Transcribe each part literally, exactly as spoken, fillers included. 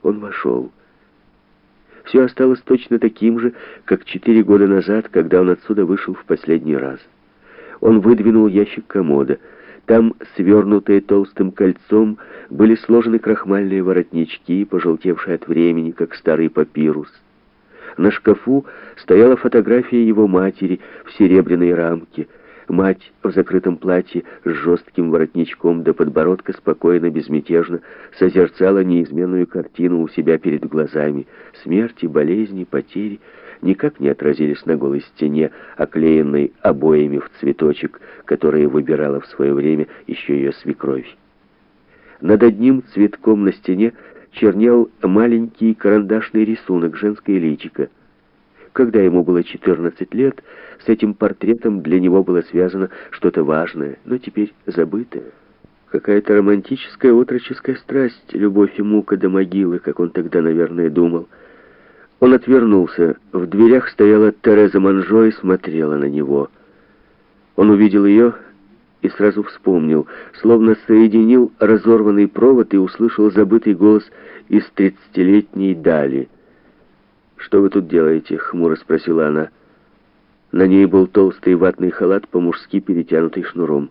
Он вошел. Все осталось точно таким же, как четыре года назад, когда он отсюда вышел в последний раз. Он выдвинул ящик комода. Там, свернутые толстым кольцом, были сложены крахмальные воротнички, пожелтевшие от времени, как старый папирус. На шкафу стояла фотография его матери в серебряной рамке. Мать в закрытом платье с жестким воротничком до подбородка спокойно, безмятежно созерцала неизменную картину у себя перед глазами. Смерти, болезни, потери никак не отразились на голой стене, оклеенной обоями в цветочек, которые выбирала в свое время еще ее свекровь. Над одним цветком на стене чернел маленький карандашный рисунок, женское личико. Когда ему было четырнадцать лет, с этим портретом для него было связано что-то важное, но теперь забытое. Какая-то романтическая отроческая страсть, любовь и мука до могилы, как он тогда, наверное, думал. Он отвернулся. В дверях стояла Тереза Монжо и смотрела на него. Он увидел ее и сразу вспомнил, словно соединил разорванный провод и услышал забытый голос из тридцатилетней дали. «Что вы тут делаете?» — хмуро спросила она. На ней был толстый ватный халат, по-мужски перетянутый шнуром.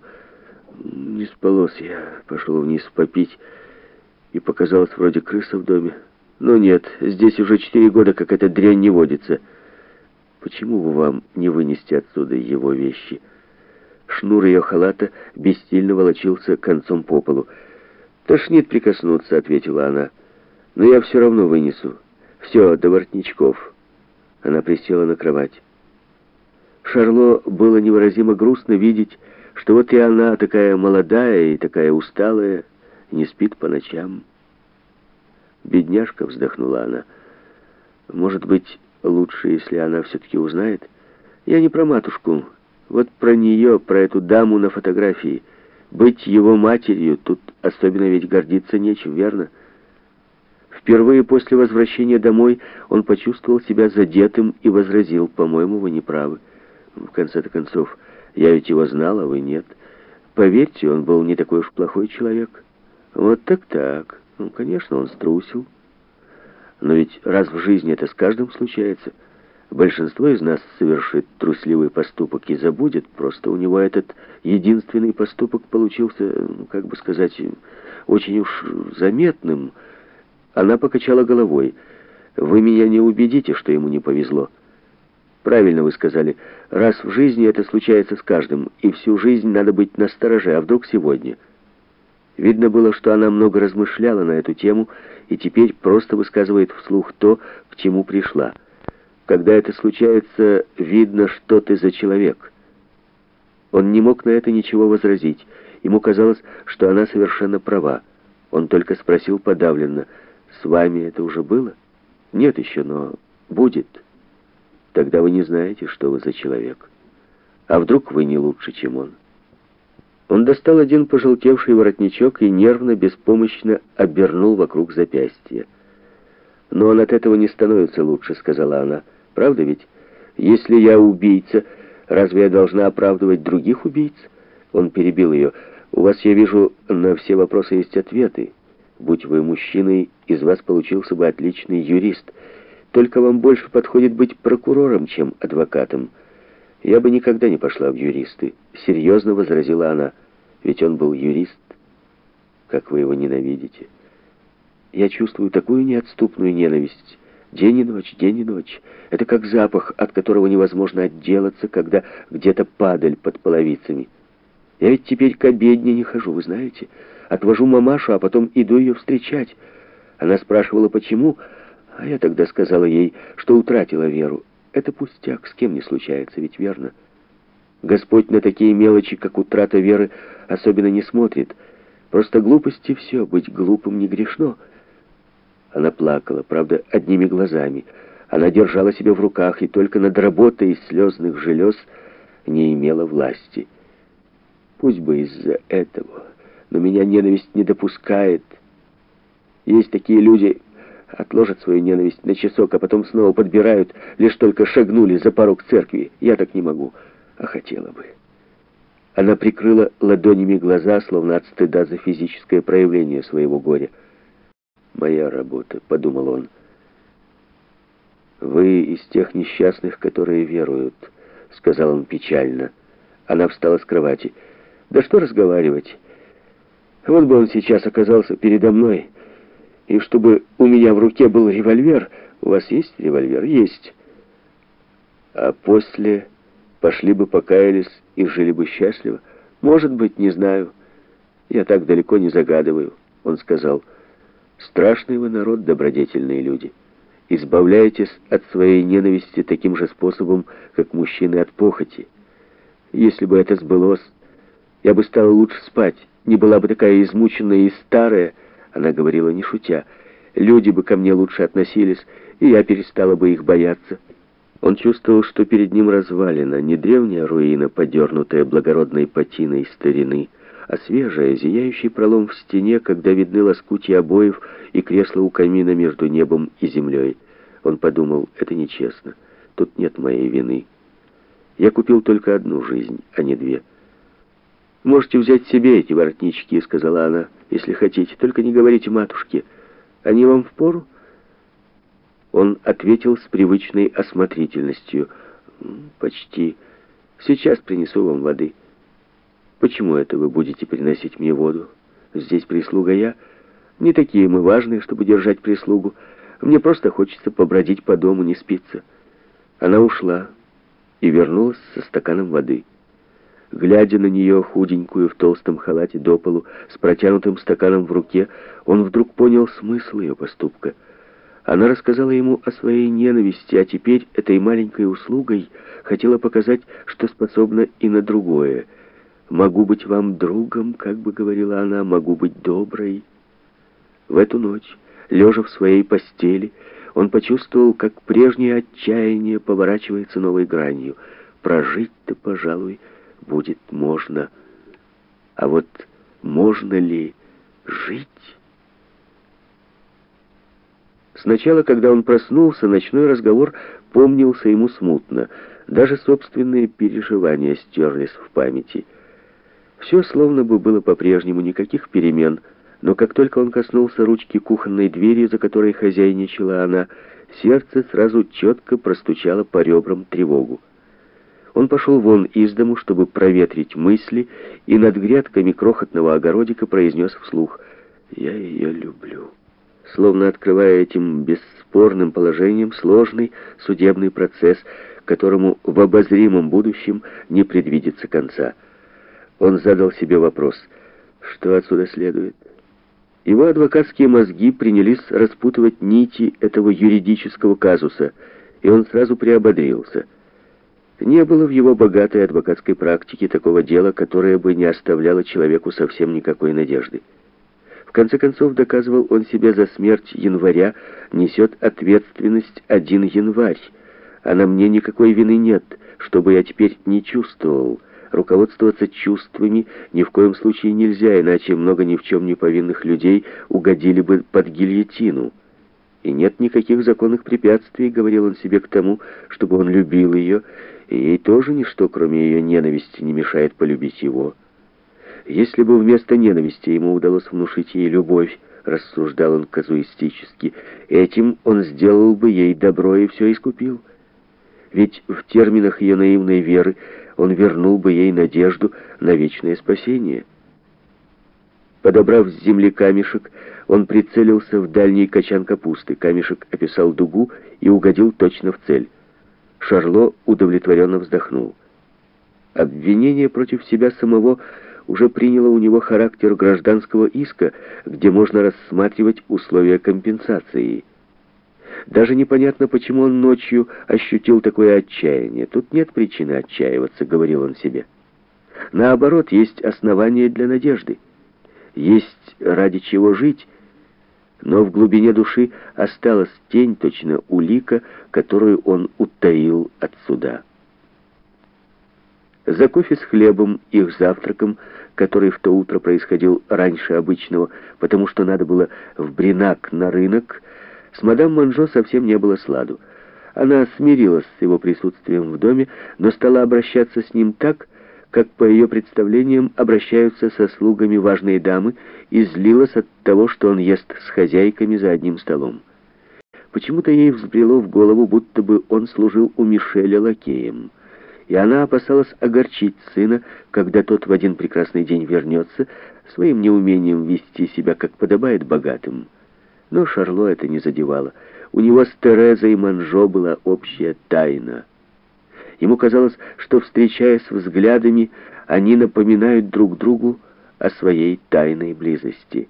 «Не спалось, я пошел вниз попить, и показалось вроде крыса в доме. Но нет, здесь уже четыре года, как эта дрянь не водится. Почему бы вам не вынести отсюда его вещи?» Шнур ее халата бессильно волочился концом по полу. «Тошнит прикоснуться», — ответила она. «Но я все равно вынесу. Все, до воротничков». Она присела на кровать. Шарло было невыразимо грустно видеть, что вот и она, такая молодая и такая усталая, не спит по ночам. «Бедняжка», — вздохнула она. «Может быть, лучше, если она все-таки узнает? Я не про матушку, вот про нее, про эту даму на фотографии. Быть его матерью, тут особенно ведь гордиться нечем, верно?» Впервые после возвращения домой он почувствовал себя задетым и возразил: «По-моему, вы не правы. В конце-то концов, я ведь его знал, а вы нет. Поверьте, он был не такой уж плохой человек». «Вот так-так. Ну, конечно, он струсил. Но ведь раз в жизни это с каждым случается. Большинство из нас совершит трусливый поступок и забудет. Просто у него этот единственный поступок получился, как бы сказать, очень уж заметным». Она покачала головой. «Вы меня не убедите, что ему не повезло. Правильно вы сказали, раз в жизни это случается с каждым, и всю жизнь надо быть настороже, а вдруг сегодня?» Видно было, что она много размышляла на эту тему и теперь просто высказывает вслух то, к чему пришла. Когда это случается, видно, что ты за человек. Он не мог на это ничего возразить. Ему казалось, что она совершенно права. Он только спросил подавленно: «С вами это уже было?» «Нет еще, но будет». «Тогда вы не знаете, что вы за человек. А вдруг вы не лучше, чем он?» Он достал один пожелтевший воротничок и нервно, беспомощно обернул вокруг запястья. «Но он от этого не становится лучше», — сказала она. «Правда ведь? Если я убийца, разве я должна оправдывать других убийц?» Он перебил ее. «У вас, я вижу, на все вопросы есть ответы. Будь вы мужчиной, из вас получился бы отличный юрист. Только вам больше подходит быть прокурором, чем адвокатом». «Я бы никогда не пошла в юристы», — серьезно возразила она. «Ведь он был юрист. Как вы его ненавидите». «Я чувствую такую неотступную ненависть. День и ночь, день и ночь. Это как запах, от которого невозможно отделаться, когда где-то падаль под половицами. Я ведь теперь к обедне не хожу, вы знаете. Отвожу мамашу, а потом иду ее встречать. Она спрашивала, почему, а я тогда сказала ей, что утратила веру. Это пустяк, с кем не случается, ведь верно? Господь на такие мелочи, как утрата веры, особенно не смотрит. Просто глупости все, быть глупым не грешно». Она плакала, правда, одними глазами. Она держала себя в руках и только над работой из слезных желез не имела власти. «Пусть бы из-за этого, но меня ненависть не допускает. Есть такие люди, отложат свою ненависть на часок, а потом снова подбирают, лишь только шагнули за порог церкви. Я так не могу, а хотела бы». Она прикрыла ладонями глаза, словно от стыда за физическое проявление своего горя. моя работа», — подумал он. «Вы из тех несчастных, которые веруют», — сказал он печально. Она встала с кровати. «Да что разговаривать? Вот бы он сейчас оказался передо мной, и чтобы у меня в руке был револьвер. У вас есть револьвер?» «Есть». «А после пошли бы, покаялись и жили бы счастливо?» «Может быть, не знаю. Я так далеко не загадываю», — он сказал. «Страшный вы народ, добродетельные люди. Избавляетесь от своей ненависти таким же способом, как мужчины от похоти. Если бы это сбылось, я бы стала лучше спать, не была бы такая измученная и старая», — она говорила не шутя. «Люди бы ко мне лучше относились, и я перестала бы их бояться». Он чувствовал, что перед ним развалина, не древняя руина, подернутая благородной патиной старины, а свежая, зияющий пролом в стене, когда видны лоскутья обоев и кресло у камина между небом и землей. Он подумал, это нечестно, тут нет моей вины. Я купил только одну жизнь, а не две. «Можете взять себе эти воротнички», — сказала она, — «если хотите, только не говорите матушке. Они вам впору?» Он ответил с привычной осмотрительностью. «Почти. Сейчас принесу вам воды». «Почему это вы будете приносить мне воду? Здесь прислуга я. Не такие мы важные, чтобы держать прислугу. Мне просто хочется побродить по дому, не спится». Она ушла и вернулась со стаканом воды. Глядя на нее, худенькую, в толстом халате до полу, с протянутым стаканом в руке, он вдруг понял смысл ее поступка. Она рассказала ему о своей ненависти, а теперь этой маленькой услугой хотела показать, что способна и на другое. «Могу быть вам другом», как бы говорила она, — «могу быть доброй». В эту ночь, лежа в своей постели, он почувствовал, как прежнее отчаяние поворачивается новой гранью. Прожить-то, пожалуй, будет можно. А вот можно ли жить? Сначала, когда он проснулся, ночной разговор помнился ему смутно. Даже собственные переживания стерлись в памяти. Все словно бы было по-прежнему, никаких перемен. Но как только он коснулся ручки кухонной двери, за которой хозяйничала она, сердце сразу четко простучало по ребрам тревогу. Он пошел вон из дому, чтобы проветрить мысли, и над грядками крохотного огородика произнес вслух: «Я ее люблю», словно открывая этим бесспорным положением сложный судебный процесс, которому в обозримом будущем не предвидится конца. Он задал себе вопрос: что отсюда следует? Его адвокатские мозги принялись распутывать нити этого юридического казуса, и он сразу приободрился. Не было в его богатой адвокатской практике такого дела, которое бы не оставляло человеку совсем никакой надежды. В конце концов, доказывал он себе, за смерть Января несет ответственность один Январь, а на мне никакой вины нет, чтобы я теперь не чувствовал. Руководствоваться чувствами ни в коем случае нельзя, иначе много ни в чем не повинных людей угодили бы под гильотину. И нет никаких законных препятствий, говорил он себе, к тому, чтобы он любил ее, и ей тоже ничто, кроме ее ненависти, не мешает полюбить его. Если бы вместо ненависти ему удалось внушить ей любовь, рассуждал он казуистически, этим он сделал бы ей добро и все искупил. Ведь в терминах ее наивной веры он вернул бы ей надежду на вечное спасение. Подобрав с земли камешек, он прицелился в дальний качан капусты. Камешек описал дугу и угодил точно в цель. Шарло удовлетворенно вздохнул. Обвинение против себя самого уже приняло у него характер гражданского иска, где можно рассматривать условия компенсации. Даже непонятно, почему он ночью ощутил такое отчаяние. Тут нет причины отчаиваться, говорил он себе. Наоборот, есть основания для надежды. Есть ради чего жить, но в глубине души осталась тень, точно улика, которую он утаил от суда. За кофе с хлебом, их завтраком, который в то утро происходил раньше обычного, потому что надо было в Бринак на рынок, с мадам Монжо совсем не было сладу. Она смирилась с его присутствием в доме, но стала обращаться с ним так, как по ее представлениям обращаются со слугами важные дамы, и злилась от того, что он ест с хозяйками за одним столом. Почему-то ей взбрело в голову, будто бы он служил у Мишеля лакеем, и она опасалась огорчить сына, когда тот в один прекрасный день вернется, своим неумением вести себя, как подобает богатым. Но Шарло это не задевало. У него с Терезой Манжо была общая тайна. Ему казалось, что, встречаясь взглядами, они напоминают друг другу о своей тайной близости.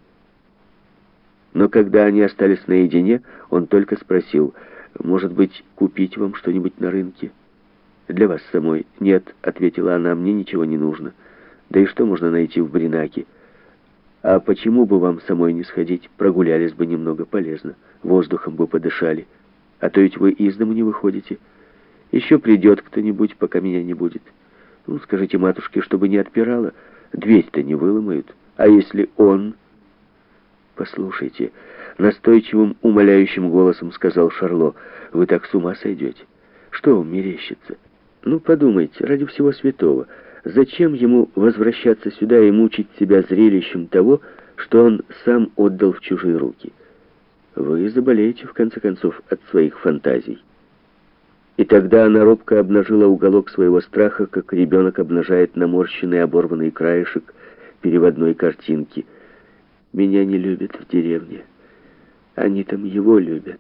Но когда они остались наедине, он только спросил: «Может быть, купить вам что-нибудь на рынке?» «Для вас самой?» «Нет», — ответила она, — «мне ничего не нужно. Да и что можно найти в Бринаке? А почему бы вам самой не сходить? Прогулялись бы немного, полезно. Воздухом бы подышали. А то ведь вы из дому не выходите. Еще придет кто-нибудь, пока меня не будет. Ну, скажите матушке, чтобы не отпирала. Дверь-то не выломают. А если он...» «Послушайте», — настойчивым, умоляющим голосом сказал Шарло, — «вы так с ума сойдете. Что вам мерещится? Ну, подумайте, ради всего святого, зачем ему возвращаться сюда и мучить себя зрелищем того, что он сам отдал в чужие руки? Вы заболеете, в конце концов, от своих фантазий». И тогда она робко обнажила уголок своего страха, как ребенок обнажает наморщенный оборванный краешек переводной картинки. «Меня не любят в деревне. Они там его любят.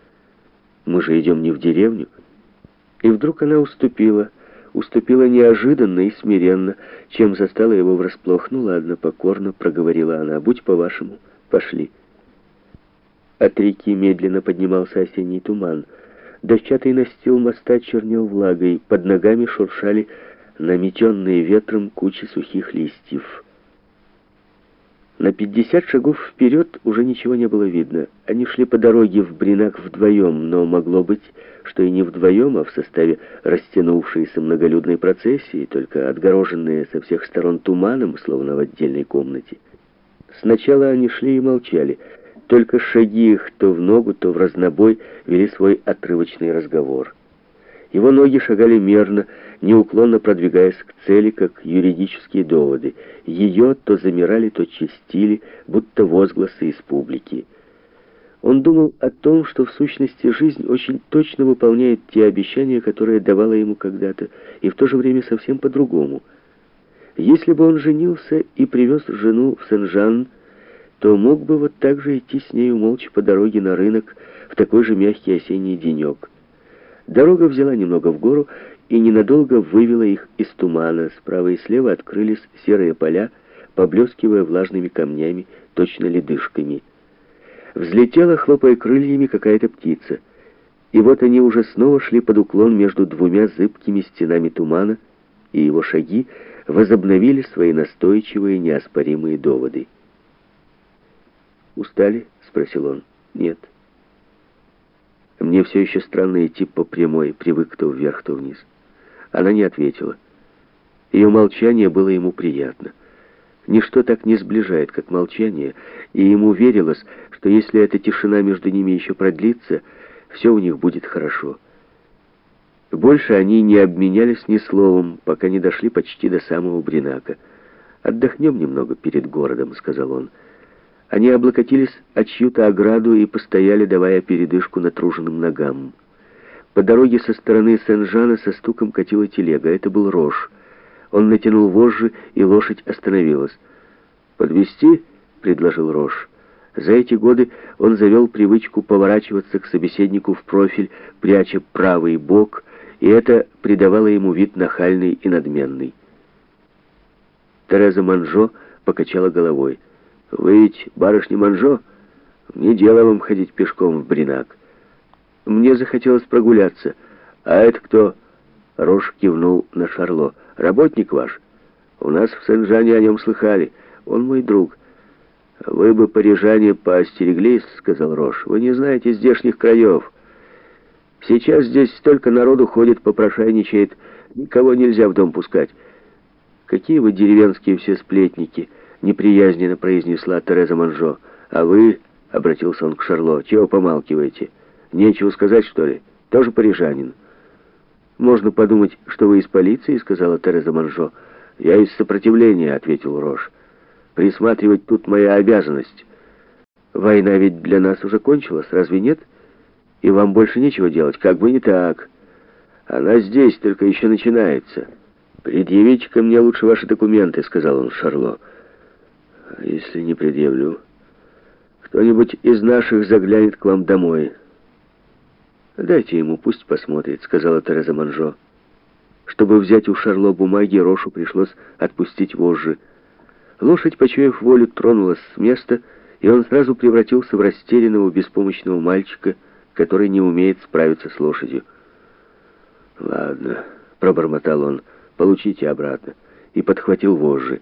Мы же идем не в деревню». И вдруг она уступила. Уступила неожиданно и смиренно, чем застала его врасплох. «Ну ладно, покорно», — проговорила она, — «будь по-вашему, пошли». От реки медленно поднимался осенний туман. Дощатый настил моста чернел влагой, под ногами шуршали наметенные ветром кучи сухих листьев. На пятьдесят шагов вперед уже ничего не было видно. Они шли по дороге в Бринак вдвоем, но могло быть, что и не вдвоем, а в составе растянувшейся многолюдной процессии, только отгороженные со всех сторон туманом, словно в отдельной комнате. Сначала они шли и молчали. Только шаги их то в ногу, то в разнобой вели свой отрывочный разговор. Его ноги шагали мерно, неуклонно продвигаясь к цели, как юридические доводы. Ее то замирали, то чистили, будто возгласы из публики. Он думал о том, что в сущности жизнь очень точно выполняет те обещания, которые давала ему когда-то, и в то же время совсем по-другому. Если бы он женился и привез жену в Сен-Жан, то мог бы вот так же идти с нею молча по дороге на рынок в такой же мягкий осенний денек. Дорога взяла немного в гору и ненадолго вывела их из тумана. Справа и слева открылись серые поля, поблескивая влажными камнями, точно ледышками. Взлетела, хлопая крыльями, какая-то птица. И вот они уже снова шли под уклон между двумя зыбкими стенами тумана, и его шаги возобновили свои настойчивые, неоспоримые доводы. «Устали?» — спросил он. «Нет». «Мне все еще странно идти по прямой, привык то вверх, то вниз». Она не ответила. Ее молчание было ему приятно. Ничто так не сближает, как молчание, и ему верилось, что если эта тишина между ними еще продлится, все у них будет хорошо. Больше они не обменялись ни словом, пока не дошли почти до самого Бринака. «Отдохнем немного перед городом», — сказал он. Они облокотились о чью-то ограду и постояли, давая передышку натруженным ногам. По дороге со стороны Сен-Жана со стуком катила телега. Это был Рош. Он натянул вожжи, и лошадь остановилась. «Подвезти?» — предложил Рош. За эти годы он завел привычку поворачиваться к собеседнику в профиль, пряча правый бок, и это придавало ему вид нахальный и надменный. Тереза Манжо покачала головой. «Вы ведь барышня Манжо? Не дело вам ходить пешком в Бринак. Мне захотелось прогуляться. А это кто?» Рош кивнул на Шарло. «Работник ваш? У нас в Сен-Жане о нем слыхали. Он мой друг». «Вы бы, парижане, поостереглись», — сказал Рош. «Вы не знаете здешних краев. Сейчас здесь столько народу ходит, попрошайничает. Никого нельзя в дом пускать». «Какие вы деревенские все сплетники», — неприязненно произнесла Тереза Манжо. «А вы», — обратился он к Шарло, — «чего помалкиваете? Нечего сказать, что ли? Тоже парижанин». «Можно подумать, что вы из полиции», — сказала Тереза Манжо. «Я из сопротивления», — ответил Рош. «Присматривать тут моя обязанность. Война ведь для нас уже кончилась, разве нет? И вам больше нечего делать, как бы не так. Она здесь, только еще начинается. Предъявите ко мне лучше ваши документы», — сказал он Шарло. «А если не предъявлю? Кто-нибудь из наших заглянет к вам домой». «Дайте ему, пусть посмотрит», — сказала Тереза Манжо. Чтобы взять у Шарло бумаги, Рошу пришлось отпустить вожжи. Лошадь, почуяв волю, тронулась с места, и он сразу превратился в растерянного, беспомощного мальчика, который не умеет справиться с лошадью. «Ладно», — пробормотал он, — «получите обратно», и подхватил вожжи.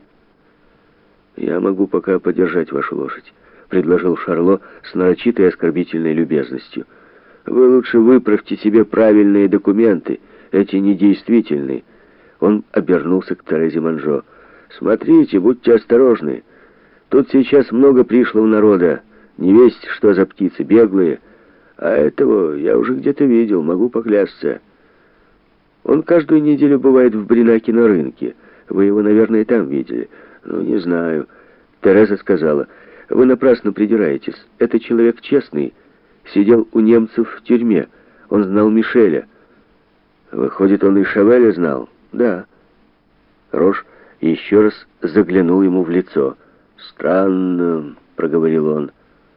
«Я могу пока подержать вашу лошадь», — предложил Шарло с нарочитой оскорбительной любезностью. «Вы лучше выправьте себе правильные документы, эти недействительные». Он обернулся к Терезе Манжо. «Смотрите, будьте осторожны. Тут сейчас много пришлого народа, не весть, что за птицы, беглые. А этого я уже где-то видел, могу поклясться. Он каждую неделю бывает в Бринаке на рынке. Вы его, наверное, там видели. Ну, не знаю». Тереза сказала: «Вы напрасно придираетесь. Это человек честный. Сидел у немцев в тюрьме. Он знал Мишеля». «Выходит, он и Шавеля знал?» «Да». Рош еще раз заглянул ему в лицо. «Странно», — проговорил он.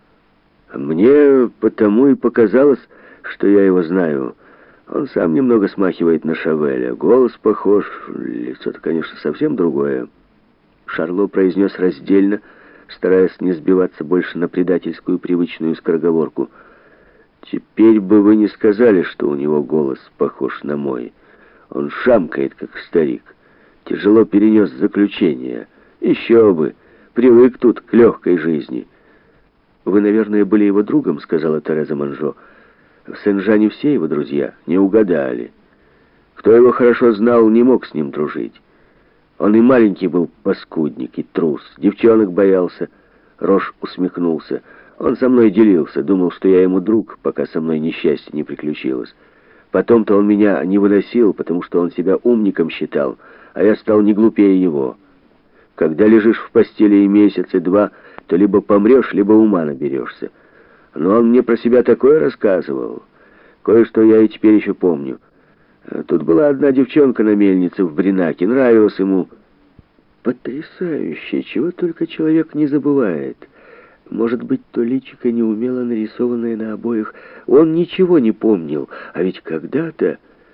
«Мне потому и показалось, что я его знаю. Он сам немного смахивает на Шавеля. Голос похож, лицо-то, конечно, совсем другое». Шарло произнес раздельно, стараясь не сбиваться больше на предательскую привычную скороговорку. «Теперь бы вы не сказали, что у него голос похож на мой. Он шамкает, как старик. Тяжело перенес заключение. Еще бы, привык тут к легкой жизни». «Вы, наверное, были его другом», — сказала Тереза Манжо. «В Сен-Жане все его друзья». «Не угадали. Кто его хорошо знал, не мог с ним дружить. Он и маленький был паскудник, и трус, девчонок боялся». Рош усмехнулся. «Он со мной делился, думал, что я ему друг, пока со мной несчастье не приключилось. Потом-то он меня не выносил, потому что он себя умником считал, а я стал не глупее его. Когда лежишь в постели и месяц, и два, то либо помрешь, либо ума наберешься. Но он мне про себя такое рассказывал. Кое-что я и теперь еще помню. Тут была одна девчонка на мельнице в Бринаке, нравилась ему». «Потрясающе! Чего только человек не забывает. Может быть, то личико неумело нарисованное на обоях. Он ничего не помнил, а ведь когда-то...»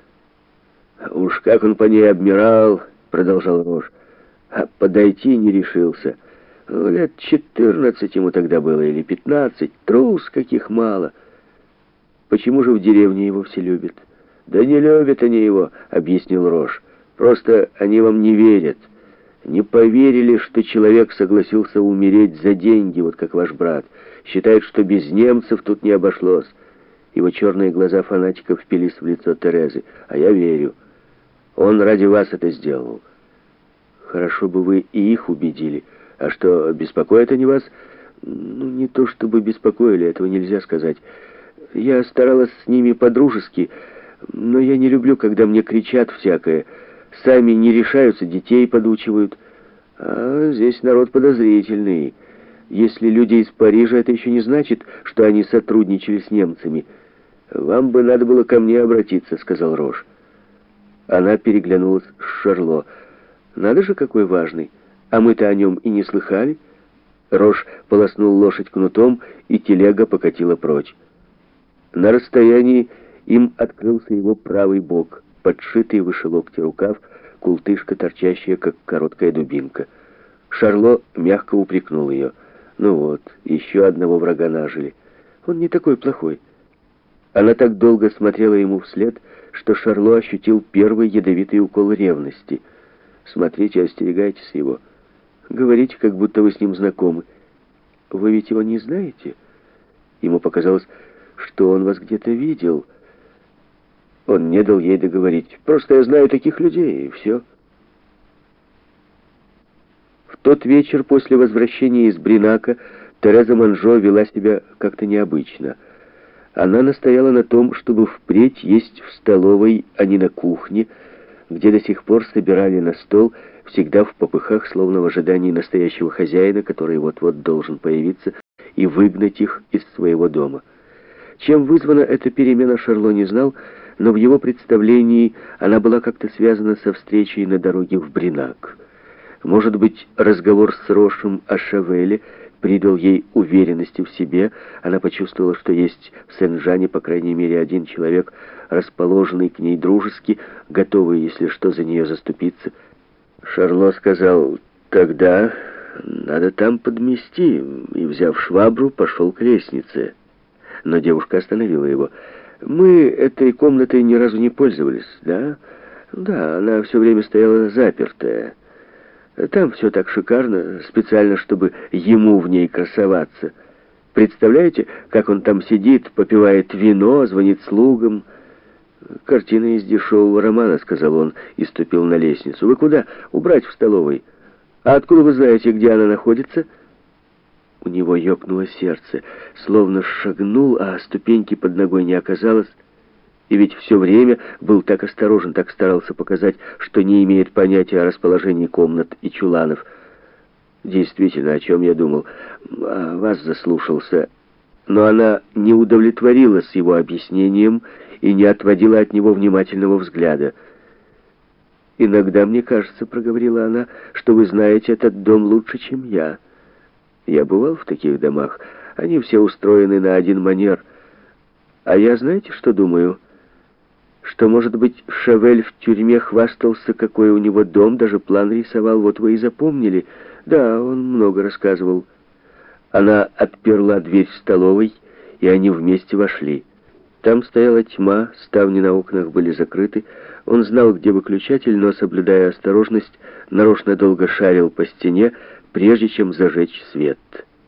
«Уж как он по ней обмирал», — продолжал Рош, — «а подойти не решился. Ну, лет четырнадцать ему тогда было, или пятнадцать. Трус, каких мало. Почему же в деревне его все любят?» «Да не любят они его», — объяснил Рош. «Просто они вам не верят. Не поверили, что человек согласился умереть за деньги, вот как ваш брат. Считают, что без немцев тут не обошлось». Его черные глаза фанатика впились в лицо Терезы. «А я верю. Он ради вас это сделал». «Хорошо бы вы и их убедили. А что, беспокоят они вас?» «Ну, не то чтобы беспокоили, этого нельзя сказать. Я старалась с ними по-дружески, но я не люблю, когда мне кричат всякое. Сами не решаются, детей подучивают. А здесь народ подозрительный. Если люди из Парижа, это еще не значит, что они сотрудничали с немцами. Вам бы надо было ко мне обратиться», — сказал Рош. Она переглянулась с Шарло. «Надо же, какой важный. А мы-то о нем и не слыхали». Рош полоснул лошадь кнутом, и телега покатила прочь. На расстоянии им открылся его правый бок, подшитый выше локтя рукав, култышка, торчащая, как короткая дубинка. Шарло мягко упрекнул ее. «Ну вот, еще одного врага нажили. Он не такой плохой». Она так долго смотрела ему вслед, что Шарло ощутил первый ядовитый укол ревности. «Смотрите, остерегайтесь его. Говорите, как будто вы с ним знакомы. Вы ведь его не знаете?» Ему показалось, что он вас где-то видел. Он не дал ей договорить. «Просто я знаю таких людей, и все». В тот вечер после возвращения из Бринака Тереза Манжо вела себя как-то необычно. Она настояла на том, чтобы впредь есть в столовой, а не на кухне, где до сих пор собирали на стол, всегда в попыхах, словно в ожидании настоящего хозяина, который вот-вот должен появиться и выгнать их из своего дома. Чем вызвана эта перемена, Шарло не знал, но в его представлении она была как-то связана со встречей на дороге в Бринак. Может быть, разговор с Рошем о Шавеле придал ей уверенности в себе. Она почувствовала, что есть в Сен-Жане, по крайней мере, один человек, расположенный к ней дружески, готовый, если что, за нее заступиться. Шарло сказал: «Тогда надо там подмести», и, взяв швабру, пошел к лестнице. Но девушка остановила его. «Мы этой комнатой ни разу не пользовались, да?» «Да, она все время стояла запертая. Там все так шикарно, специально, чтобы ему в ней красоваться. Представляете, как он там сидит, попивает вино, звонит слугам?» «Картина из дешевого романа», — сказал он и ступил на лестницу. «Вы куда? Убрать в столовой. А откуда вы знаете, где она находится?» У него ёкнуло сердце, словно шагнул, а ступеньки под ногой не оказалось. И ведь все время был так осторожен, так старался показать, что не имеет понятия о расположении комнат и чуланов. Действительно, о чем я думал? О вас заслушался. Но она не удовлетворилась его объяснением и не отводила от него внимательного взгляда. «Иногда мне кажется, — проговорила она, — что вы знаете этот дом лучше, чем я. Я бывал в таких домах. Они все устроены на один манер. А я, знаете, что думаю? Что, может быть, Шавель в тюрьме хвастался, какой у него дом, даже план рисовал. Вот вы и запомнили. Да, он много рассказывал». Она отперла дверь в столовой, и они вместе вошли. Там стояла тьма, ставни на окнах были закрыты. Он знал, где выключатель, но, соблюдая осторожность, нарочно долго шарил по стене, прежде чем зажечь свет.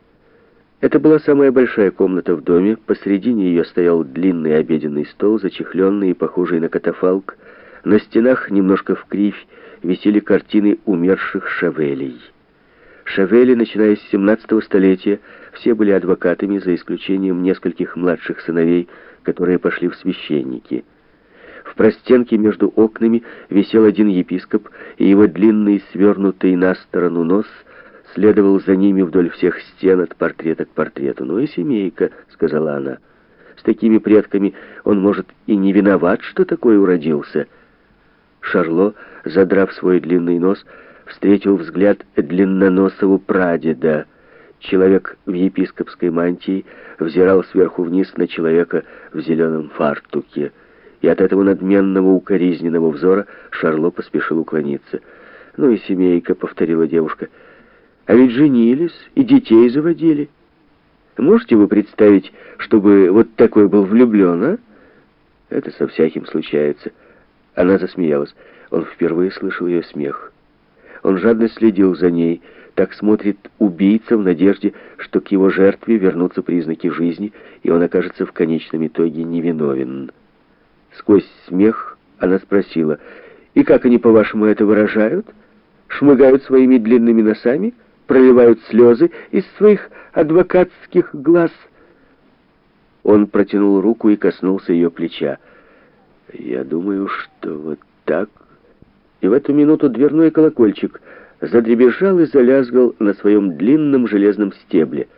Это была самая большая комната в доме. Посредине ее стоял длинный обеденный стол, зачехленный и похожий на катафалк. На стенах, немножко вкривь, висели картины умерших Шавелей. Шавели, начиная с семнадцатого столетия, все были адвокатами, за исключением нескольких младших сыновей, которые пошли в священники. В простенке между окнами висел один епископ, и его длинный, свернутый на сторону нос следовал за ними вдоль всех стен от портрета к портрету. «Ну и семейка», — сказала она. «С такими предками он, может, и не виноват, что такой уродился». Шарло, задрав свой длинный нос, встретил взгляд длинноносого прадеда. Человек в епископской мантии взирал сверху вниз на человека в зеленом фартуке. И от этого надменного укоризненного взора Шарло поспешил уклониться. «Ну и семейка», — повторила девушка. «А ведь женились и детей заводили. Можете вы представить, чтобы вот такой был влюблен, а?» «Это со всяким случается». Она засмеялась. Он впервые слышал ее смех. Он жадно следил за ней. Так смотрит убийца в надежде, что к его жертве вернутся признаки жизни, и он окажется в конечном итоге невиновен. Сквозь смех она спросила: «И как они, по-вашему, это выражают? Шмыгают своими длинными носами? Проливают слезы из своих адвокатских глаз?» Он протянул руку и коснулся ее плеча. «Я думаю, что вот так...» И в эту минуту дверной колокольчик задребезжал и залязгал на своем длинном железном стебле.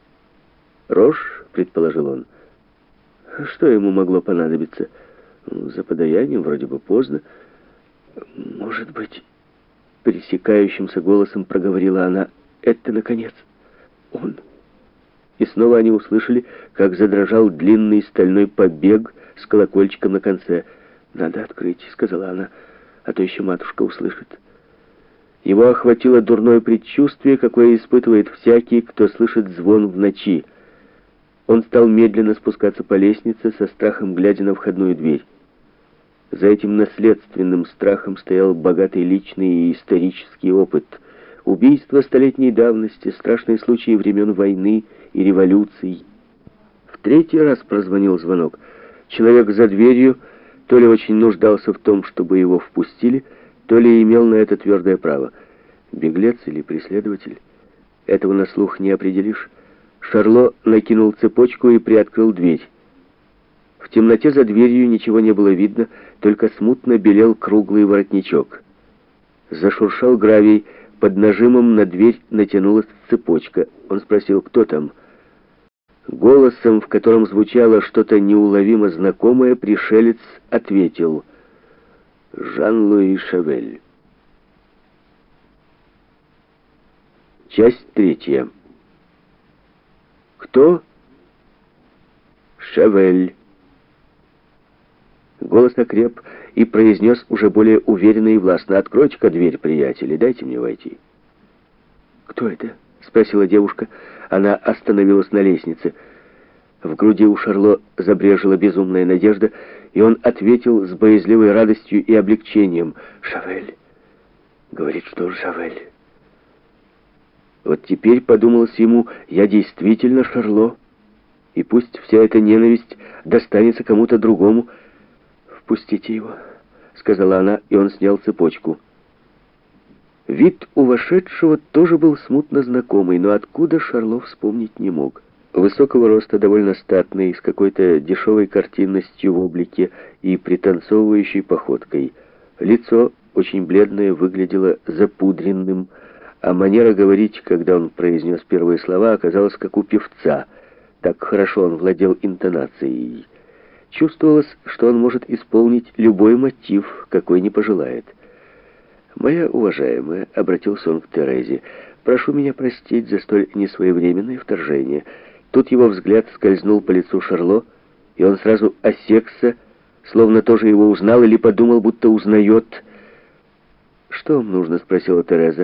«Рош», — предположил он. Что ему могло понадобиться? За подаянием вроде бы поздно. «Может быть...» — пересекающимся голосом проговорила она. «Это, наконец, он?» И снова они услышали, как задрожал длинный стальной побег с колокольчиком на конце. «Надо открыть», — сказала она, — «а то еще матушка услышит». Его охватило дурное предчувствие, какое испытывает всякий, кто слышит звон в ночи. Он стал медленно спускаться по лестнице, со страхом глядя на входную дверь. За этим наследственным страхом стоял богатый личный и исторический опыт. Убийства столетней давности, страшные случаи времен войны и революций. В третий раз прозвонил звонок. Человек за дверью то ли очень нуждался в том, чтобы его впустили, то ли имел на это твердое право. Беглец или преследователь? Этого на слух не определишь. Шарло накинул цепочку и приоткрыл дверь. В В темноте за дверью ничего не было видно, только смутно белел круглый воротничок. Зашуршал гравий, под нажимом на дверь натянулась цепочка. Он спросил, кто там. Голосом, в котором звучало что-то неуловимо знакомое, пришелец ответил: «Жан-Луи Шавель». Часть третья. «Кто?» «Шавель». Голос окреп и произнес уже более уверенно и властно: «Откройте-ка дверь, приятели, дайте мне войти». «Кто это?» — спросила девушка. Она остановилась на лестнице. В груди у Шарло забрежила безумная надежда, и он ответил с боязливой радостью и облегчением: «Шавель». Говорит, что Шавель. Вот теперь, подумалось ему, я действительно Шарло, и пусть вся эта ненависть достанется кому-то другому. «Впустите его», — сказала она, и он снял цепочку. Вид у вошедшего тоже был смутно знакомый, но откуда Шарло вспомнить не мог. Высокого роста, довольно статный, с какой-то дешевой картинностью в облике и пританцовывающей походкой. Лицо, очень бледное, выглядело запудренным, а манера говорить, когда он произнес первые слова, оказалась как у певца. Так хорошо он владел интонацией. Чувствовалось, что он может исполнить любой мотив, какой не пожелает. «Моя уважаемая», — обратился он к Терезе, — «прошу меня простить за столь несвоевременное вторжение». Тут его взгляд скользнул по лицу Шарло, и он сразу осекся, словно тоже его узнал или подумал, будто узнает. «Что вам нужно?» — спросила Тереза.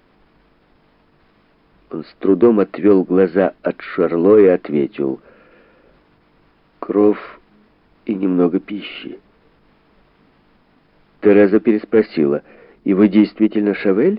Он с трудом отвел глаза от Шарло и ответил: «Кровь и немного пищи». Тереза переспросила: «И вы действительно Шавель?»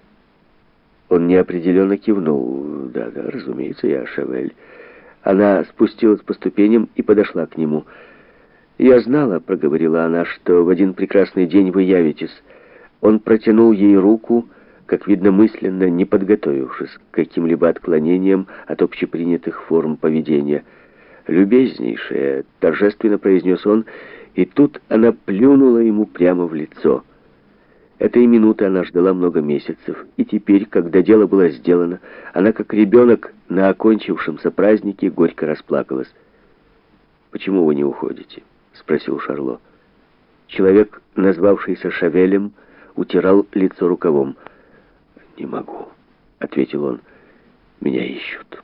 Он неопределенно кивнул. «Да, да, разумеется, я Шавель». Она спустилась по ступеням и подошла к нему. «Я знала», — проговорила она, — «что в один прекрасный день вы явитесь». Он протянул ей руку, как видно, мысленно, не подготовившись к каким-либо отклонениям от общепринятых форм поведения. «Любезнейшая», — торжественно произнес он, и тут она плюнула ему прямо в лицо. Этой минуты она ждала много месяцев, и теперь, когда дело было сделано, она, как ребенок на окончившемся празднике, горько расплакалась. «Почему вы не уходите?» — спросил Шарло. Человек, назвавшийся Шавелем, утирал лицо рукавом. «Не могу», — ответил он. «Меня ищут».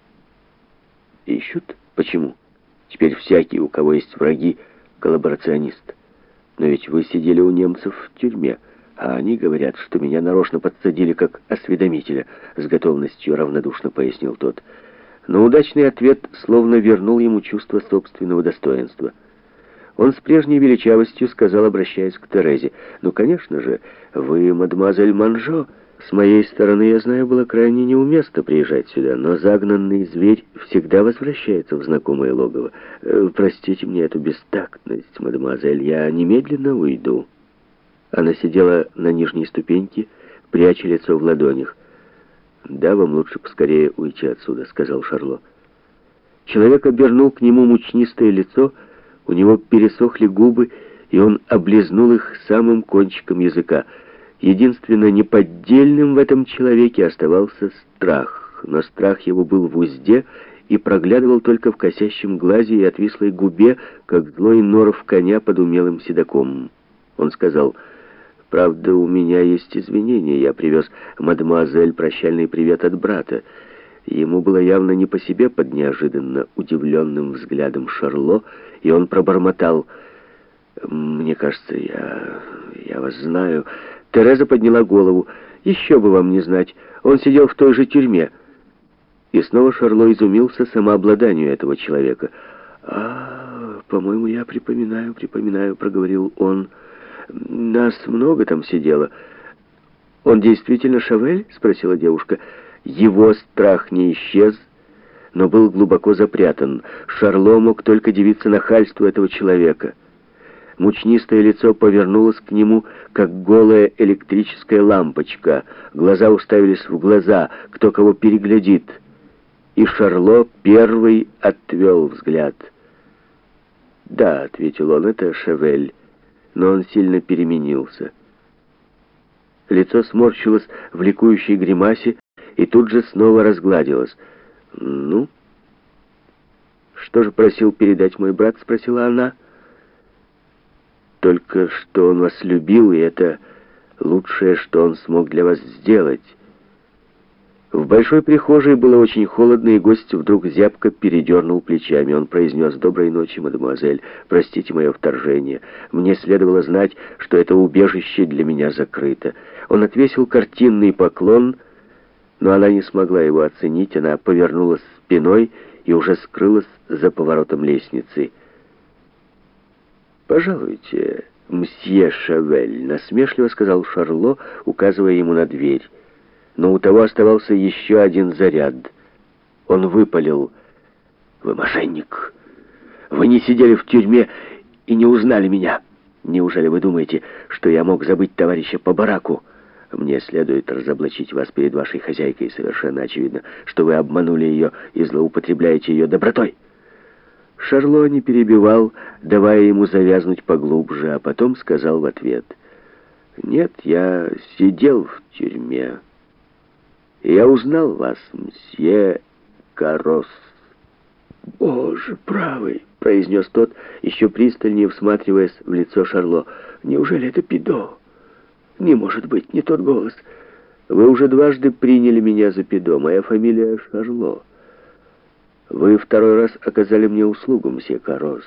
«Ищут? Почему? Теперь всякий, у кого есть враги, коллаборационист. Но ведь вы сидели у немцев в тюрьме, а они говорят, что меня нарочно подсадили как осведомителя», — с готовностью равнодушно пояснил тот. Но удачный ответ словно вернул ему чувство собственного достоинства. Он с прежней величавостью сказал, обращаясь к Терезе: «Ну, конечно же, вы, мадемуазель Манжо. С моей стороны, я знаю, было крайне неуместно приезжать сюда, но загнанный зверь всегда возвращается в знакомое логово. Э, простите мне эту бестактность, мадемуазель, я немедленно уйду». Она сидела на нижней ступеньке, пряча лицо в ладонях. «Да, вам лучше поскорее уйти отсюда», — сказал Шарло. Человек обернул к нему мучнистое лицо, у него пересохли губы, и он облизнул их самым кончиком языка. Единственно неподдельным в этом человеке оставался страх, но страх его был в узде и проглядывал только в косящем глазе и отвислой губе, как злой норов коня под умелым седаком. Он сказал: «Правда, у меня есть извинения. Я привез мадемуазель прощальный привет от брата». Ему было явно не по себе под неожиданно удивленным взглядом Шарло, и он пробормотал: «Мне кажется, я... я вас знаю». Тереза подняла голову. «Еще бы вам не знать. Он сидел в той же тюрьме». И снова Шарло изумился самообладанию этого человека. «А, по-моему, я припоминаю, припоминаю», — проговорил он. «Нас много там сидело». «Он действительно Шавель?» — спросила девушка. Его страх не исчез, но был глубоко запрятан. Шарло мог только дивиться нахальству этого человека. Мучнистое лицо повернулось к нему, как голая электрическая лампочка. Глаза уставились в глаза, кто кого переглядит. И Шарло первый отвел взгляд. «Да», — ответил он, — «это Шавель». Но он сильно переменился. Лицо сморщилось в ликующей гримасе и тут же снова разгладилось. «Ну, что же просил передать мой брат?» — спросила она. «Только что он вас любил, и это лучшее, что он смог для вас сделать». В большой прихожей было очень холодно, и гость вдруг зябко передернул плечами. Он произнес: «Доброй ночи, мадемуазель. Простите мое вторжение. Мне следовало знать, что это убежище для меня закрыто». Он отвесил картинный поклон, но она не смогла его оценить. Она повернулась спиной и уже скрылась за поворотом лестницы. «Пожалуйте, мсье Шавель», — насмешливо сказал Шарло, указывая ему на дверь. Но у того оставался еще один заряд. Он выпалил: «Вы мошенник! Вы не сидели в тюрьме и не узнали меня! Неужели вы думаете, что я мог забыть товарища по бараку? Мне следует разоблачить вас перед вашей хозяйкой. Совершенно очевидно, что вы обманули ее и злоупотребляете ее добротой». Шарло не перебивал, давая ему завязнуть поглубже, а потом сказал в ответ: «Нет, я сидел в тюрьме. Я узнал вас, мсье Карос». «Боже правый!» — произнес тот, еще пристальнее всматриваясь в лицо Шарло. «Неужели это Пидо? Не может быть, не тот голос. Вы уже дважды приняли меня за Пидо. Моя фамилия Шарло. Вы второй раз оказали мне услугу, мсье Карос.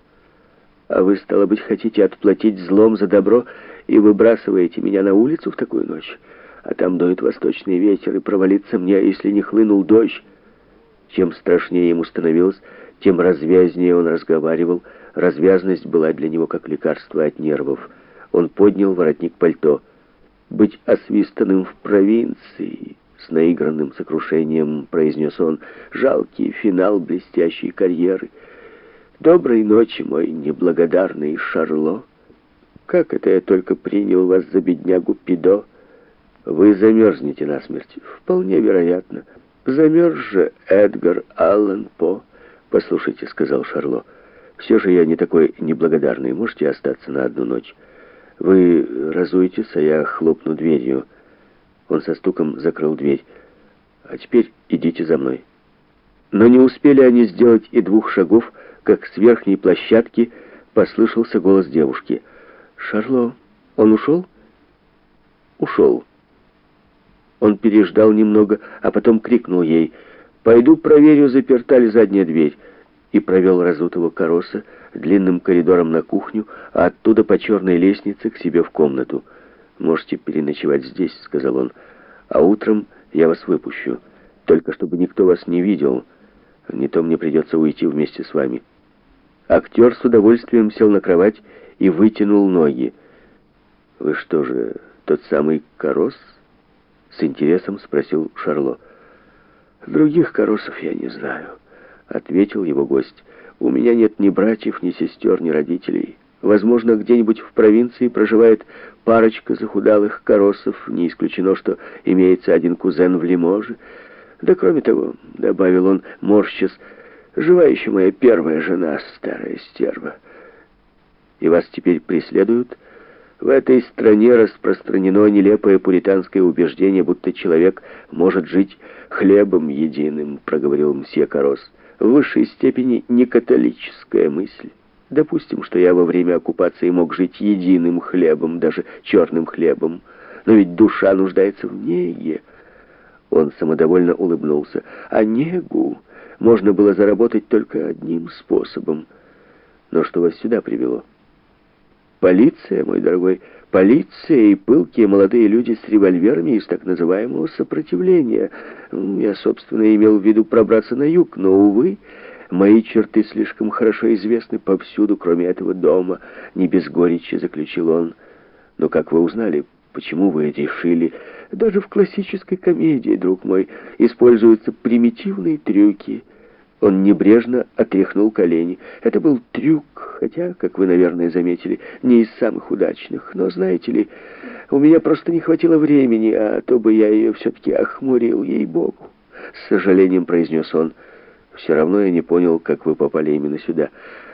А вы, стало быть, хотите отплатить злом за добро и выбрасываете меня на улицу в такую ночь? А там дует восточный ветер, и провалиться мне, если не хлынул дождь». Чем страшнее ему становилось, тем развязнее он разговаривал. Развязность была для него как лекарство от нервов. Он поднял воротник пальто. «Быть освистанным в провинции», — с наигранным сокрушением произнес он, — «жалкий финал блестящей карьеры. Доброй ночи, мой неблагодарный Шарло. Как это я только принял вас за беднягу Пидо? Вы замерзнете насмерть. Вполне вероятно. Замерз же Эдгар Аллан По». «Послушайте», — сказал Шарло, — «все же я не такой неблагодарный. Можете остаться на одну ночь? Вы разуетесь, а я хлопну дверью». Он со стуком закрыл дверь. «А теперь идите за мной». Но не успели они сделать и двух шагов, как с верхней площадки послышался голос девушки. «Шарло, он ушел?» «Ушел». Он переждал немного, а потом крикнул ей: «Пойду проверю, заперта ли задняя дверь», и провел разутого Кароса длинным коридором на кухню, а оттуда по черной лестнице к себе в комнату. «Можете переночевать здесь», — сказал он, — «а утром я вас выпущу. Только чтобы никто вас не видел, не то мне придется уйти вместе с вами». Актер с удовольствием сел на кровать и вытянул ноги. «Вы что же, тот самый Карос?» — с интересом спросил Шарло. «Других Каросов я не знаю», — ответил его гость. «У меня нет ни братьев, ни сестер, ни родителей. Возможно, где-нибудь в провинции проживает парочка захудалых Каросов. Не исключено, что имеется один кузен в Лиможе. Да кроме того, — добавил он, морщась, — жива еще моя первая жена, старая стерва. И вас теперь преследуют? В этой стране распространено нелепое пуританское убеждение, будто человек может жить хлебом единым», — проговорил мсье Карос. «В высшей степени не католическая мысль. Допустим, что я во время оккупации мог жить единым хлебом, даже черным хлебом. Но ведь душа нуждается в неге». Он самодовольно улыбнулся. «А негу можно было заработать только одним способом. Но что вас сюда привело?» «Полиция, мой дорогой, полиция и пылкие молодые люди с револьверами из так называемого сопротивления. Я, собственно, имел в виду пробраться на юг, но, увы, мои черты слишком хорошо известны повсюду, кроме этого дома», — не без горечи заключил он. «Но как вы узнали, почему вы решили? Даже в классической комедии, друг мой, используются примитивные трюки». Он небрежно отряхнул колени. «Это был трюк, хотя, как вы, наверное, заметили, не из самых удачных. Но, знаете ли, у меня просто не хватило времени, а то бы я ее все-таки охмурил, ей-богу», — с сожалением произнес он. «Все равно я не понял, как вы попали именно сюда.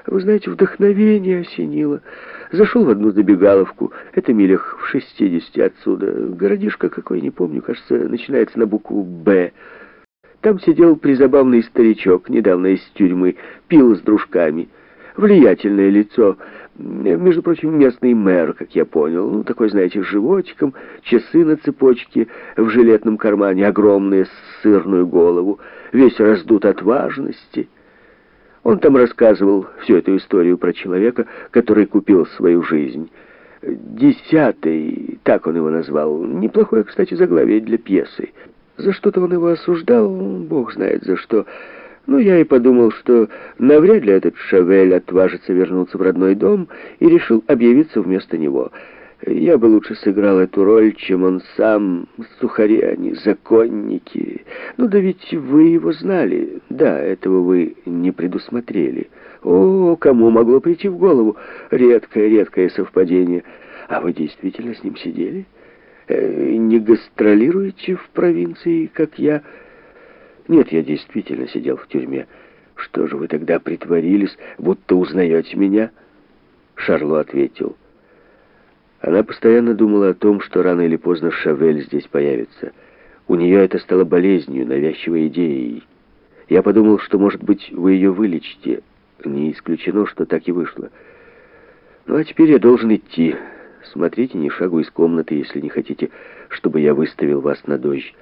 Вы знаете, вдохновение осенило. Зашел в одну забегаловку, это милях в шестидесяти отсюда. Городишко какой, не помню, кажется, начинается на букву «Б». Там сидел призабавный старичок, недавно из тюрьмы, пил с дружками. Влиятельное лицо, между прочим, местный мэр, как я понял. Ну, такой, знаете, с животиком, часы на цепочке, в жилетном кармане, огромные, с сырную голову, весь раздут от важности. Он там рассказывал всю эту историю про человека, который купил свою жизнь. «Десятый», так он его назвал. Неплохое, кстати, заглавие для пьесы. За что-то он его осуждал, бог знает за что. Ну, я и подумал, что навряд ли этот Шавель отважится вернуться в родной дом, и решил объявиться вместо него. Я бы лучше сыграл эту роль, чем он сам. Сухари они, законники. Ну, да ведь вы его знали. Да, этого вы не предусмотрели. О, кому могло прийти в голову? Редкое-редкое совпадение. А вы действительно с ним сидели? Э, не гастролируете в провинции, как я? Нет, я действительно сидел в тюрьме. Что же вы тогда притворились, будто узнаете меня? Шарло ответил. Она постоянно думала о том, что рано или поздно Шавель здесь появится. У нее это стало болезнью, навязчивой идеей. Я подумал, что, может быть, вы ее вылечите. Не исключено, что так и вышло. Ну, а теперь я должен идти. Смотрите, ни шагу из комнаты, если не хотите, чтобы я выставил вас на дождь.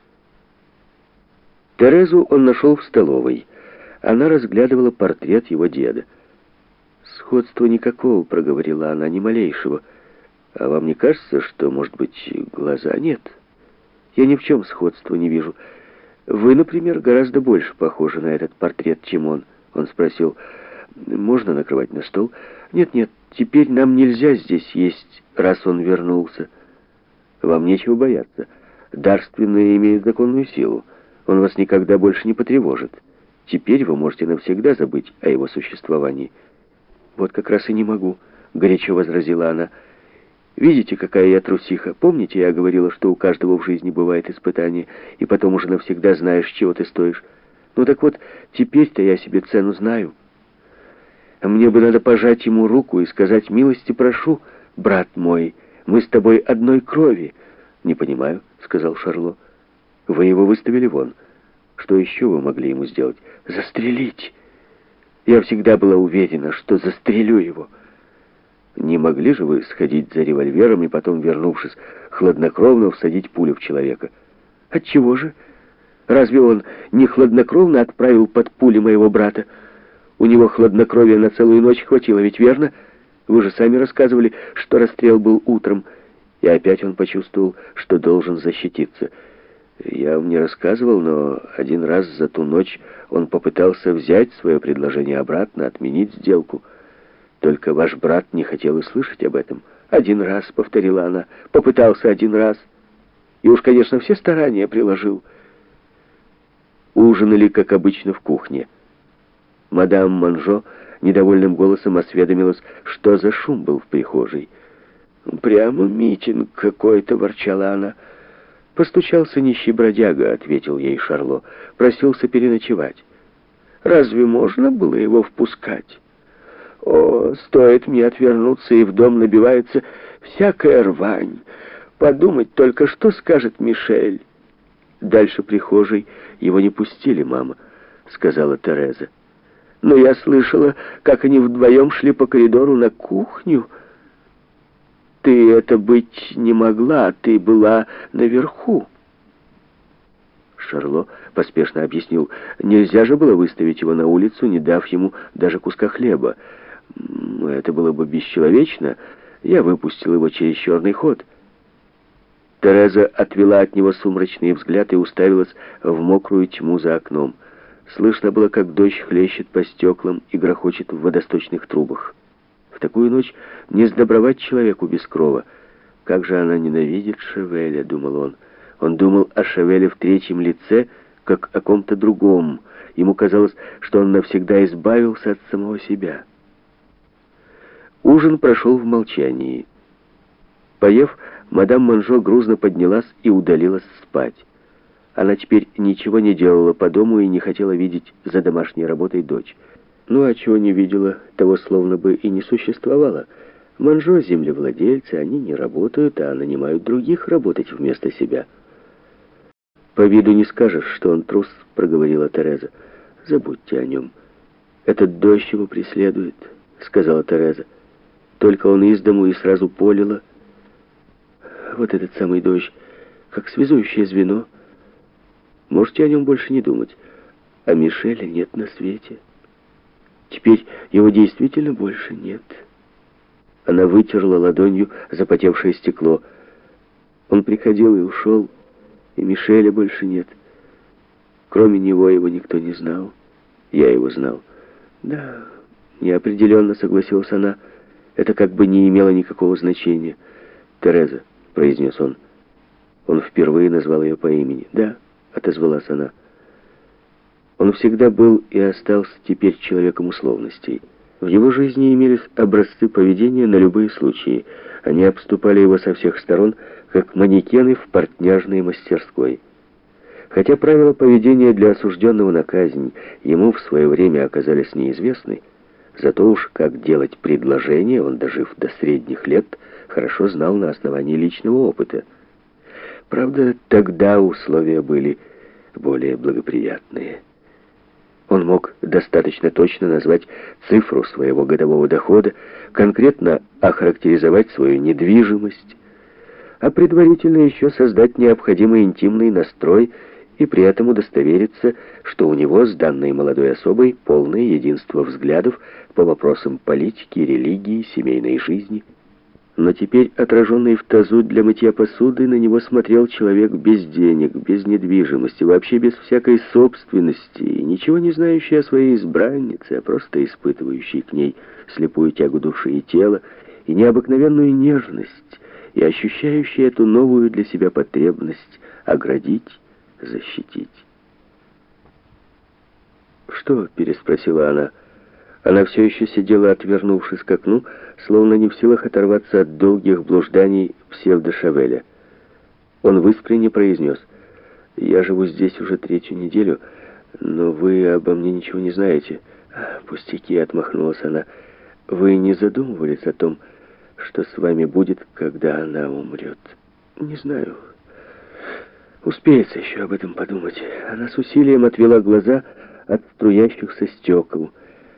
Терезу он нашел в столовой. Она разглядывала портрет его деда. «Сходства никакого», — проговорила она, — «ни малейшего. А вам не кажется, что, может быть, глаза нет? Я ни в чем сходства не вижу. Вы, например, гораздо больше похожи на этот портрет, чем он». Он спросил: «Можно накрывать на стол?» «Нет-нет, теперь нам нельзя здесь есть, раз он вернулся. Вам нечего бояться. Дарственные имеют законную силу. Он вас никогда больше не потревожит. Теперь вы можете навсегда забыть о его существовании». «Вот как раз и не могу», — горячо возразила она. «Видите, какая я трусиха? Помните, я говорила, что у каждого в жизни бывает испытание, и потом уже навсегда знаешь, чего ты стоишь? Ну так вот, теперь-то я себе цену знаю. А мне бы надо пожать ему руку и сказать: милости прошу, брат мой, мы с тобой одной крови». «Не понимаю», — сказал Шарло. «Вы его выставили вон. Что еще вы могли ему сделать?» «Застрелить. Я всегда была уверена, что застрелю его». «Не могли же вы сходить за револьвером и потом, вернувшись, хладнокровно всадить пулю в человека?» «Отчего же? Разве он не хладнокровно отправил под пули моего брата? У него хладнокровия на целую ночь хватило, ведь верно? Вы же сами рассказывали, что расстрел был утром». И опять он почувствовал, что должен защититься. «Я вам не рассказывал, но один раз за ту ночь он попытался взять свое предложение обратно, отменить сделку. Только ваш брат не хотел и слышать об этом. Один раз», — повторила она, — «попытался один раз. И уж, конечно, все старания приложил». Ужинали, как обычно, в кухне. Мадам Манжо недовольным голосом осведомилась, что за шум был в прихожей. «Прямо митинг какой-то», — ворчала она. «Постучался нищий бродяга», — ответил ей Шарло. «Просился переночевать. Разве можно было его впускать? О, стоит мне отвернуться, и в дом набивается всякая рвань. Подумать только, что скажет Мишель». «Дальше прихожей его не пустили, мама», — сказала Тереза. «Но я слышала, как они вдвоем шли по коридору на кухню». «Ты это быть не могла, ты была наверху». Шарло поспешно объяснил: нельзя же было выставить его на улицу, не дав ему даже куска хлеба. Это было бы бесчеловечно. Я выпустил его через черный ход. Тереза отвела от него сумрачный взгляд и уставилась в мокрую тьму за окном. Слышно было, как дождь хлещет по стеклам и грохочет в водосточных трубах. В такую ночь не сдобровать человеку без крова. Как же она ненавидит Шавеля, думал он. Он думал о Шавеле в третьем лице, как о ком-то другом. Ему казалось, что он навсегда избавился от самого себя. Ужин прошел в молчании. Поев, мадам Манжо грузно поднялась и удалилась спать. Она теперь ничего не делала по дому и не хотела видеть за домашней работой дочь. Ну, а чего не видела, того словно бы и не существовало. Манжо — землевладельцы, они не работают, а нанимают других работать вместо себя. «По виду не скажешь, что он трус», — проговорила Тереза. «Забудьте о нем. Этот дождь его преследует», — сказала Тереза. «Только он из дому и сразу полило. Вот этот самый дождь, как связующее звено. Можете о нем больше не думать. А Мишеля нет на свете. Теперь его действительно больше нет». Она вытерла ладонью запотевшее стекло. Он приходил и ушел, и Мишеля больше нет. Кроме него его никто не знал. Я его знал. Да, неопределенно согласилась она. Это как бы не имело никакого значения. «Тереза», — произнес он. Он впервые назвал ее по имени. «Да», — отозвалась она. Он всегда был и остался теперь человеком условностей. В его жизни имелись образцы поведения на любые случаи. Они обступали его со всех сторон, как манекены в портняжной мастерской. Хотя правила поведения для осужденного на казнь ему в свое время оказались неизвестны, зато уж как делать предложение он, дожив до средних лет, хорошо знал на основании личного опыта. Правда, тогда условия были более благоприятные. Он мог достаточно точно назвать цифру своего годового дохода, конкретно охарактеризовать свою недвижимость, а предварительно еще создать необходимый интимный настрой и при этом удостовериться, что у него с данной молодой особой полное единство взглядов по вопросам политики, религии, семейной жизни. Но теперь, отраженный в тазу для мытья посуды, на него смотрел человек без денег, без недвижимости, вообще без всякой собственности, и ничего не знающий о своей избраннице, а просто испытывающий к ней слепую тягу души и тела, и необыкновенную нежность, и ощущающий эту новую для себя потребность оградить, защитить. «Что?» — переспросила она. Она все еще сидела, отвернувшись к окну, словно не в силах оторваться от долгих блужданий псевдо-Шавеля. Он в искренне произнес: «Я живу здесь уже третью неделю, но вы обо мне ничего не знаете». «Пустяки», — отмахнулась она. «Вы не задумывались о том, что с вами будет, когда она умрет?» «Не знаю. Успеется еще об этом подумать». Она с усилием отвела глаза от струящихся стекол.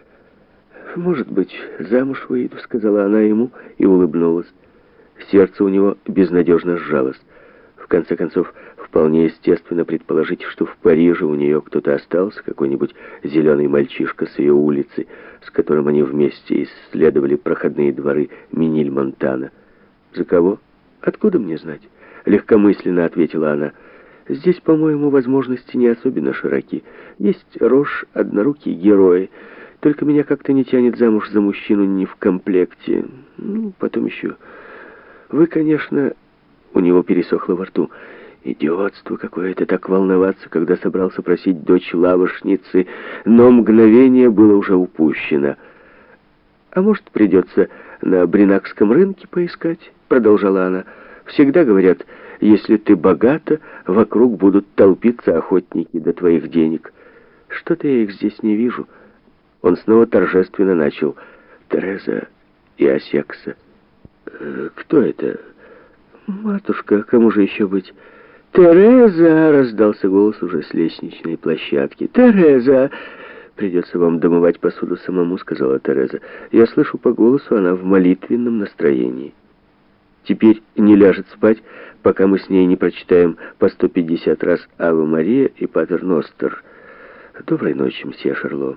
«Может быть, замуж выйду», — сказала она ему и улыбнулась. Сердце у него безнадежно сжалось. В конце концов, вполне естественно предположить, что в Париже у нее кто-то остался, какой-нибудь зеленый мальчишка с ее улицы, с которым они вместе исследовали проходные дворы Миниль-Монтана. «За кого? Откуда мне знать?» — легкомысленно ответила она. «Здесь, по-моему, возможности не особенно широки. Есть Рош, однорукие герои. Только меня как-то не тянет замуж за мужчину не в комплекте. Ну, потом еще... Вы, конечно...» У него пересохло во рту. «Идиотство какое-то так волноваться, когда собрался просить дочь лавошницы, но мгновение было уже упущено». «А может, придется на Бринакском рынке поискать?» — продолжала она. «Всегда говорят, если ты богата, вокруг будут толпиться охотники до твоих денег. Что-то я их здесь не вижу». Он снова торжественно начал: «Тереза и осекся». «Э, «Кто это?» «Матушка, кому же еще быть?» «Тереза!» — раздался голос уже с лестничной площадки. «Тереза!» «Придется вам домывать посуду самому», — сказала Тереза. «Я слышу по голосу, она в молитвенном настроении. Теперь не ляжет спать, пока мы с ней не прочитаем по сто пятьдесят раз Аве Мария и Патер Ностер. Доброй ночи, мсье Шарло».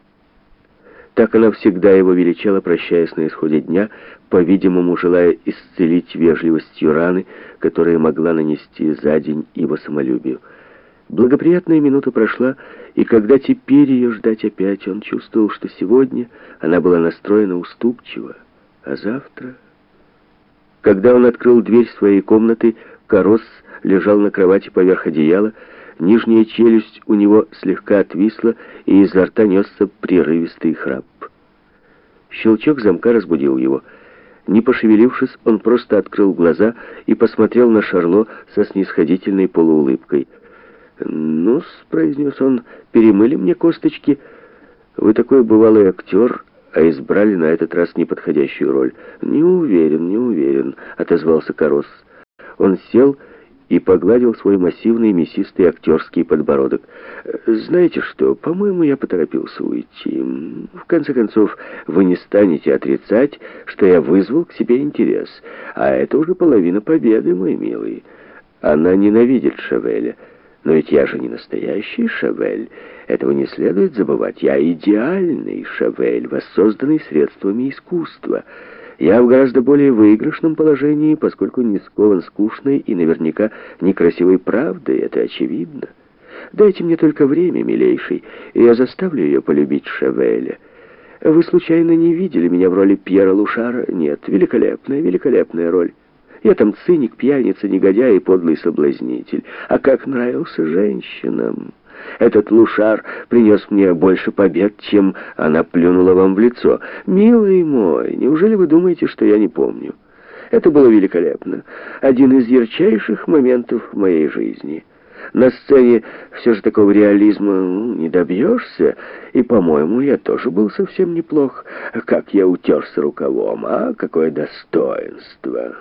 Так она всегда его величала, прощаясь на исходе дня, по-видимому, желая исцелить вежливостью раны, которые могла нанести за день его самолюбию. Благоприятная минута прошла, и когда теперь ее ждать опять, он чувствовал, что сегодня она была настроена уступчиво, а завтра... Когда он открыл дверь своей комнаты, Карос лежал на кровати поверх одеяла. Нижняя челюсть у него слегка отвисла, и изо рта несся прерывистый храп. Щелчок замка разбудил его. Не пошевелившись, он просто открыл глаза и посмотрел на Шарло со снисходительной полуулыбкой. «Ну-с», — произнес он, — «перемыли мне косточки». Вы такой бывалый актер, а избрали на этот раз неподходящую роль. Не уверен, не уверен, отозвался Карос. Он сел и погладил свой массивный мясистый актерский подбородок. «Знаете что, по-моему, я поторопился уйти. В конце концов, вы не станете отрицать, что я вызвал к себе интерес. А это уже половина победы, мой милый. Она ненавидит Шавеля. Но ведь я же не настоящий Шавель. Этого не следует забывать. Я идеальный Шавель, воссозданный средствами искусства. Я в гораздо более выигрышном положении, поскольку не скован скучной и наверняка некрасивой правдой, это очевидно. Дайте мне только время, милейший, и я заставлю ее полюбить Шавеля. Вы случайно не видели меня в роли Пьера Лушара? Нет, великолепная, великолепная роль. Я там циник, пьяница, негодяй и подлый соблазнитель. А как нравился женщинам! Этот Лушар принес мне больше побед, чем она плюнула вам в лицо. Милый мой, неужели вы думаете, что я не помню? Это было великолепно. Один из ярчайших моментов в моей жизни. На сцене все же такого реализма ну, не добьешься, и, по-моему, я тоже был совсем неплох. Как я утерся рукавом, а какое достоинство!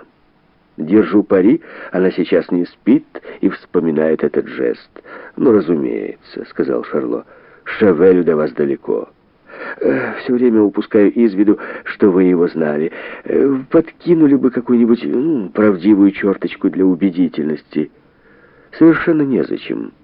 Держу пари, она сейчас не спит и вспоминает этот жест. «Ну, разумеется», — сказал Шарло, — «Шавелю до вас далеко. Э, все время упускаю из виду, что вы его знали. Э, подкинули бы какую-нибудь ну, правдивую черточку для убедительности». «Совершенно незачем.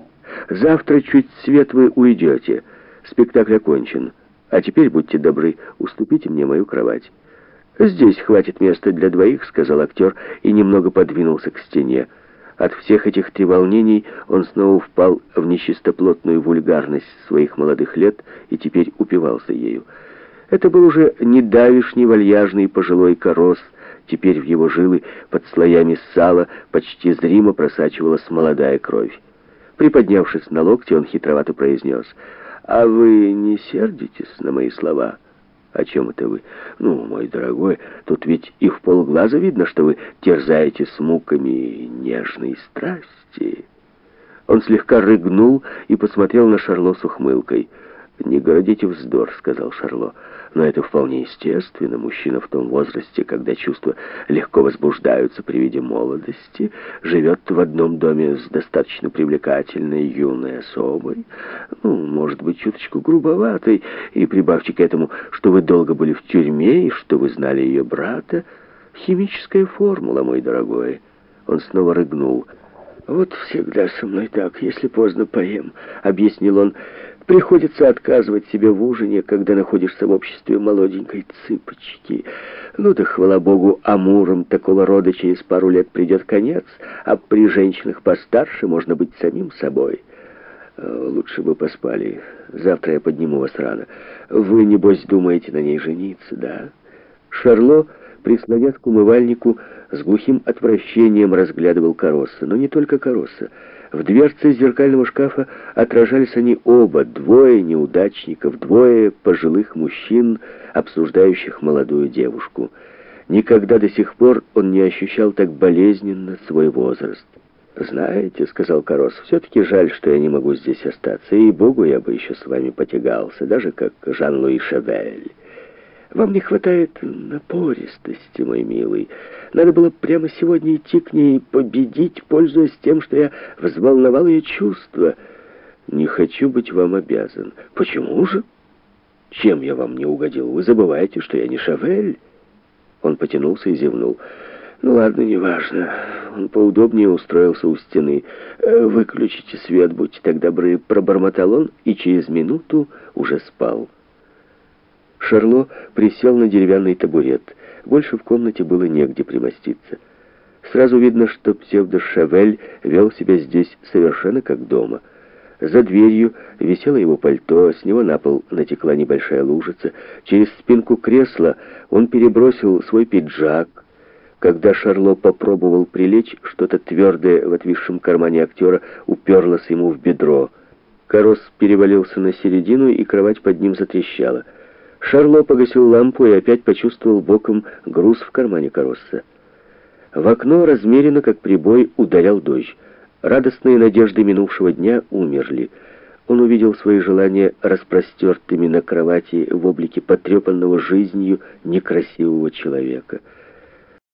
Завтра чуть свет вы уйдете. Спектакль окончен. А теперь, будьте добры, уступите мне мою кровать». «Здесь хватит места для двоих», — сказал актер и немного подвинулся к стене. От всех этих треволнений он снова впал в нечистоплотную вульгарность своих молодых лет и теперь упивался ею. Это был уже не давишний вальяжный пожилой Карос, теперь в его жилы под слоями сала почти зримо просачивалась молодая кровь. Приподнявшись на локте, он хитровато произнес: «А вы не сердитесь на мои слова?» «О чем это вы?» «Ну, мой дорогой, тут ведь и в полглаза видно, что вы терзаете с муками нежной страсти». Он слегка рыгнул и посмотрел на Шарло с ухмылкой. «Не городите вздор», — сказал Шарло. «Но это вполне естественно. Мужчина в том возрасте, когда чувства легко возбуждаются при виде молодости, живет в одном доме с достаточно привлекательной юной особой, ну, может быть, чуточку грубоватой, и прибавьте к этому, что вы долго были в тюрьме и что вы знали ее брата. Химическая формула, мой дорогой». Он снова рыгнул. «Вот всегда со мной так, если поздно поем», — объяснил он. «Приходится отказывать себе в ужине, когда находишься в обществе молоденькой цыпочки. Ну да, хвала богу, амурам такого рода через пару лет придет конец, а при женщинах постарше можно быть самим собой. Лучше бы поспали. Завтра я подниму вас рано. Вы, небось, думаете на ней жениться, да?» Шарло, прислонясь к умывальнику, с глухим отвращением разглядывал Кароса, но не только Кароса. В дверце зеркального шкафа отражались они оба, двое неудачников, двое пожилых мужчин, обсуждающих молодую девушку. Никогда до сих пор он не ощущал так болезненно свой возраст. «Знаете, — сказал Карос, — все-таки жаль, что я не могу здесь остаться, и богу я бы еще с вами потягался, даже как Жан-Луи Шавель. Вам не хватает напористости, мой милый. Надо было прямо сегодня идти к ней и победить, пользуясь тем, что я взволновал ее чувства. Не хочу быть вам обязан». «Почему же? Чем я вам не угодил? Вы забываете, что я не Шавель?» Он потянулся и зевнул. «Ну ладно, неважно». Он поудобнее устроился у стены. «Выключите свет, будьте так добры», — пробормотал он, и через минуту уже спал. Шарло присел на деревянный табурет. Больше в комнате было негде примоститься. Сразу видно, что псевдо-Шавель вел себя здесь совершенно как дома. За дверью висело его пальто, с него на пол натекла небольшая лужица. Через спинку кресла он перебросил свой пиджак. Когда Шарло попробовал прилечь, что-то твердое в отвисшем кармане актера уперлось ему в бедро. Карос перевалился на середину, и кровать под ним затрещала. Шарло погасил лампу и опять почувствовал боком груз в кармане Кароса. В окно размеренно, как прибой, ударял дождь. Радостные надежды минувшего дня умерли. Он увидел свои желания распростертыми на кровати в облике потрепанного жизнью некрасивого человека.